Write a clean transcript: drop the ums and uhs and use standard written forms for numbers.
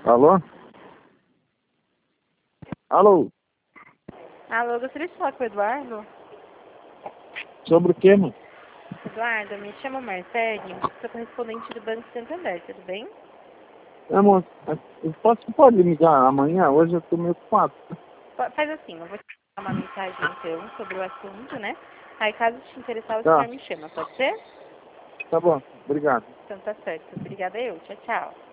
Alô? Alô? Alô, eu gostaria de falar com o Eduardo. Sobre o quê, mano? Eduardo, me chamo Marcele, sou correspondente do Banco Santander, tudo bem? Amor, pode ligar amanhã? Hoje eu tô meio ocupado. Faz assim, eu vou te dar uma mensagem então sobre o assunto, né? Aí caso te interessar, o Tá, senhor me chama, pode ser? tá bom. Obrigado. Então tá certo. Obrigada eu. Tchau, tchau.